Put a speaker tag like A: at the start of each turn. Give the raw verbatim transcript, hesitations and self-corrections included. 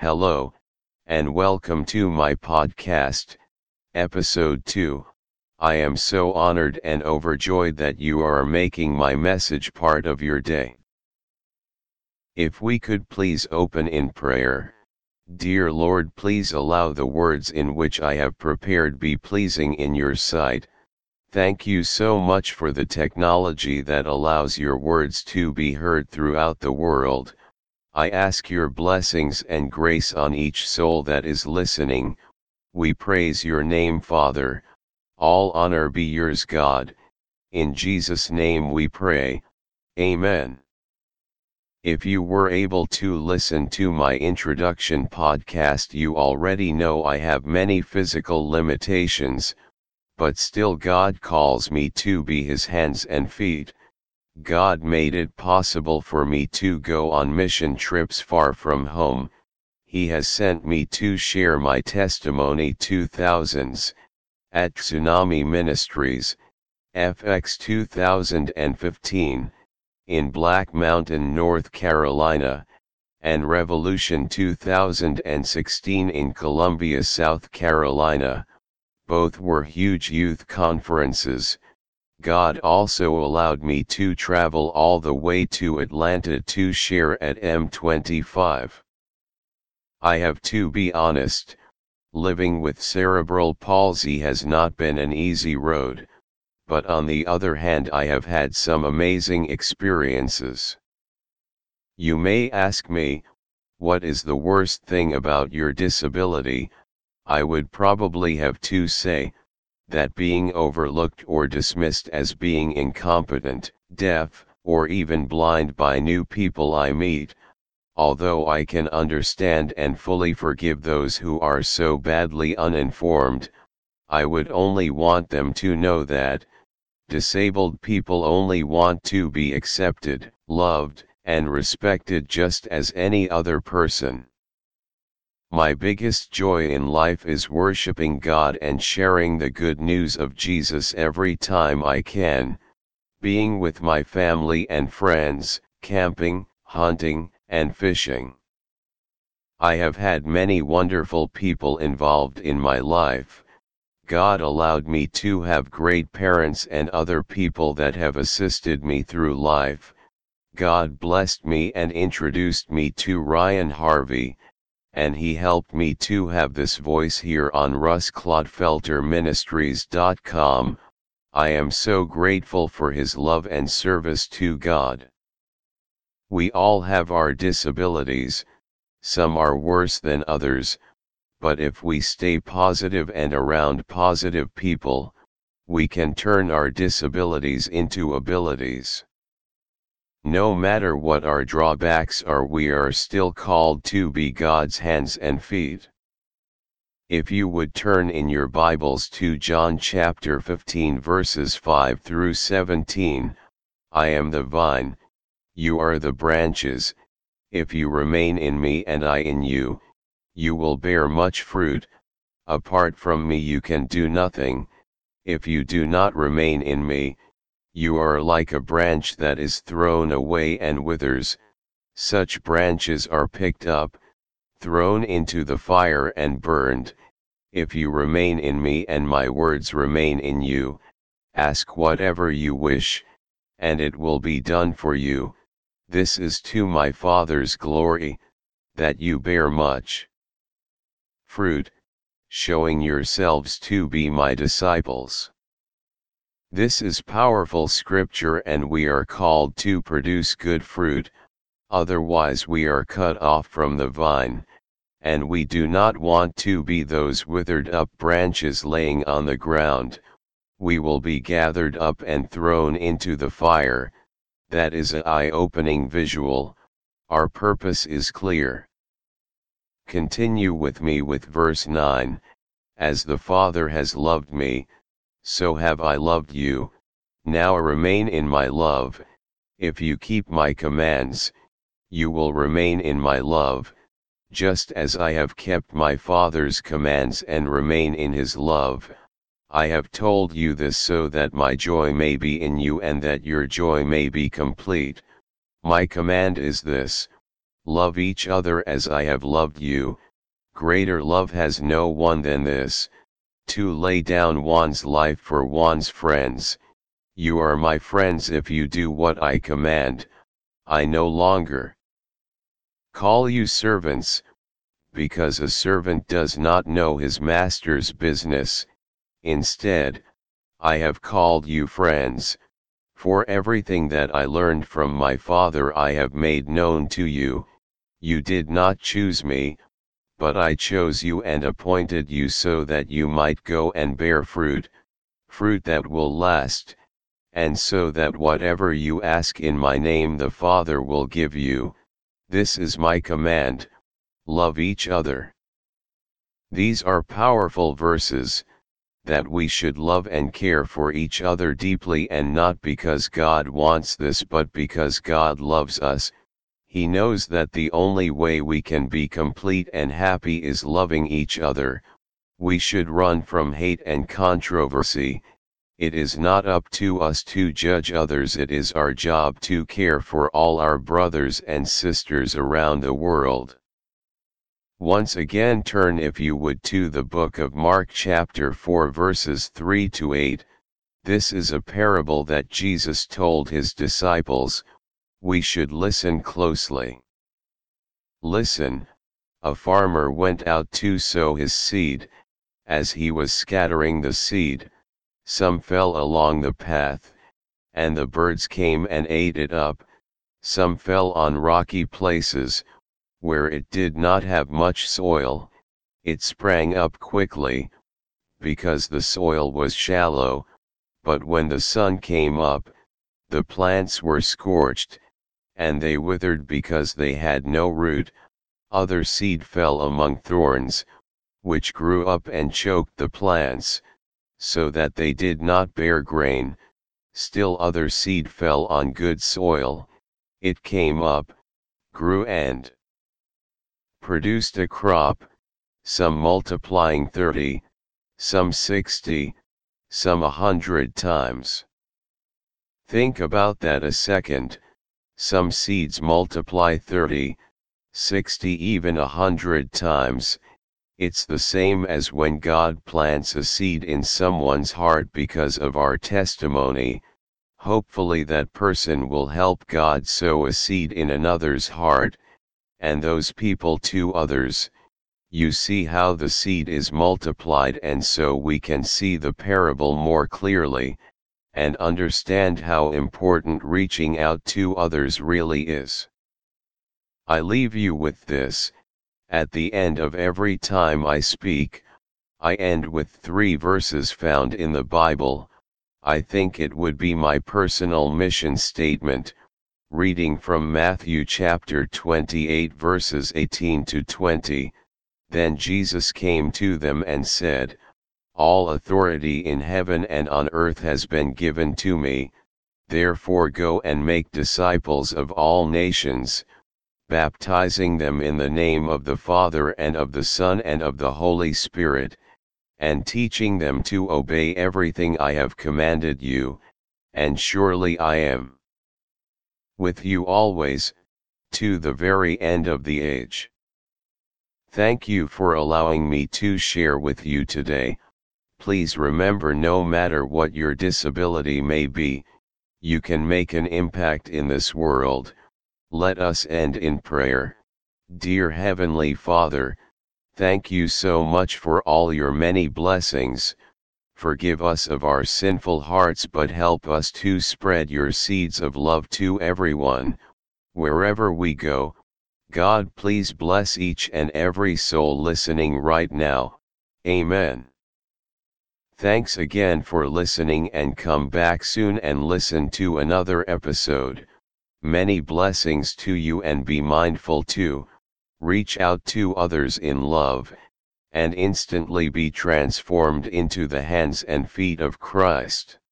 A: Hello, and welcome to my podcast, Episode two. I am so honored and overjoyed that you are making my message part of your day. If we could please open in prayer. Dear Lord, please allow the words in which I have prepared be pleasing in your sight. Thank you so much for the technology that allows your words to be heard throughout the world. I ask your blessings and grace on each soul that is listening. We praise your name, Father. All honor be yours, God. In Jesus' name we pray. Amen. If you were able to listen to my introduction podcast, you already know I have many physical limitations, but still God calls me to be his hands and feet. God made it possible for me to go on mission trips far from home. He has sent me to share my testimony to thousands, at Tsunami Ministries, F X two thousand fifteen, in Black Mountain, North Carolina, and Revolution two thousand sixteen in Columbia, South Carolina. Both were huge youth conferences. God also allowed me to travel all the way to Atlanta to share at M twenty-five. I have to be honest, living with cerebral palsy has not been an easy road, but on the other hand I have had some amazing experiences. You may ask me, what is the worst thing about your disability? I would probably have to say, that being overlooked or dismissed as being incompetent, deaf, or even blind by new people I meet. Although I can understand and fully forgive those who are so badly uninformed, I would only want them to know that disabled people only want to be accepted, loved, and respected just as any other person. My biggest joy in life is worshiping God and sharing the good news of Jesus every time I can, being with my family and friends, camping, hunting, and fishing. I have had many wonderful people involved in my life. God allowed me to have great parents and other people that have assisted me through life. God blessed me and introduced me to Ryan Harvey, and he helped me to have this voice here on Russ Clodfelter Ministries dot com. I am so grateful for his love and service to God. We all have our disabilities, some are worse than others, but if we stay positive and around positive people, we can turn our disabilities into abilities. No matter what our drawbacks are, we are still called to be God's hands and feet. If you would turn in your Bibles to John chapter fifteen verses five through seventeen, I am the vine, you are the branches. If you remain in me and I in you, you will bear much fruit. Apart from me you can do nothing. If you do not remain in me, you are like a branch that is thrown away and withers. Such branches are picked up, thrown into the fire and burned. If you remain in me and my words remain in you, ask whatever you wish, and it will be done for you. This is to my Father's glory, that you bear much fruit, showing yourselves to be my disciples. This is powerful scripture, and we are called to produce good fruit, otherwise we are cut off from the vine, and we do not want to be those withered up branches laying on the ground. We will be gathered up and thrown into the fire. That is an eye-opening visual. Our purpose is clear. Continue with me with verse nine. As the Father has loved me, so have I loved you. Now remain in my love. If you keep my commands, you will remain in my love, just as I have kept my Father's commands and remain in his love. I have told you this so that my joy may be in you and that your joy may be complete. My command is this: Love each other as I have loved you. Greater love has no one than this, to lay down one's life for one's friends. You are my friends if you do what I command. I no longer call you servants, because a servant does not know his master's business. Instead, I have called you friends, for everything that I learned from my Father I have made known to you. You did not choose me, but I chose you and appointed you so that you might go and bear fruit, fruit that will last, and so that whatever you ask in my name the Father will give you. This is my command: love each other. These are powerful verses, that we should love and care for each other deeply, and not because God wants this but because God loves us. He knows that the only way we can be complete and happy is loving each other. We should run from hate and controversy. It is not up to us to judge others. It is our job to care for all our brothers and sisters around the world. Once again, turn if you would to the book of Mark chapter four verses three to eight. This is a parable that Jesus told his disciples. We should listen closely. Listen, a farmer went out to sow his seed. As he was scattering the seed, some fell along the path, and the birds came and ate it up. Some fell on rocky places, where it did not have much soil. It sprang up quickly, because the soil was shallow, but when the sun came up, the plants were scorched, and they withered because they had no root. Other seed fell among thorns, which grew up and choked the plants, so that they did not bear grain. Still other seed fell on good soil. It came up, grew and produced a crop, some multiplying thirty, some sixty, some a hundred times. Think about that a second. Some seeds multiply thirty, sixty, even a hundred times. It's the same as when God plants a seed in someone's heart because of our testimony. Hopefully that person will help God sow a seed in another's heart, and those people to others. You see how the seed is multiplied, and so we can see the parable more clearly, and understand how important reaching out to others really is. I leave you with this. At the end of every time I speak, I end with three verses found in the Bible. I think it would be my personal mission statement, reading from Matthew chapter twenty-eight verses eighteen to twenty. Then Jesus came to them and said, "All authority in heaven and on earth has been given to me. Therefore go and make disciples of all nations, baptizing them in the name of the Father and of the Son and of the Holy Spirit, and teaching them to obey everything I have commanded you, and surely I am with you always, to the very end of the age." Thank you for allowing me to share with you today. Please remember, no matter what your disability may be, you can make an impact in this world. Let us end in prayer. Dear Heavenly Father, thank you so much for all your many blessings. Forgive us of our sinful hearts, but help us to spread your seeds of love to everyone, wherever we go. God, please bless each and every soul listening right now. Amen. Thanks again for listening, and come back soon and listen to another episode. Many blessings to you, and be mindful to reach out to others in love, and instantly be transformed into the hands and feet of Christ.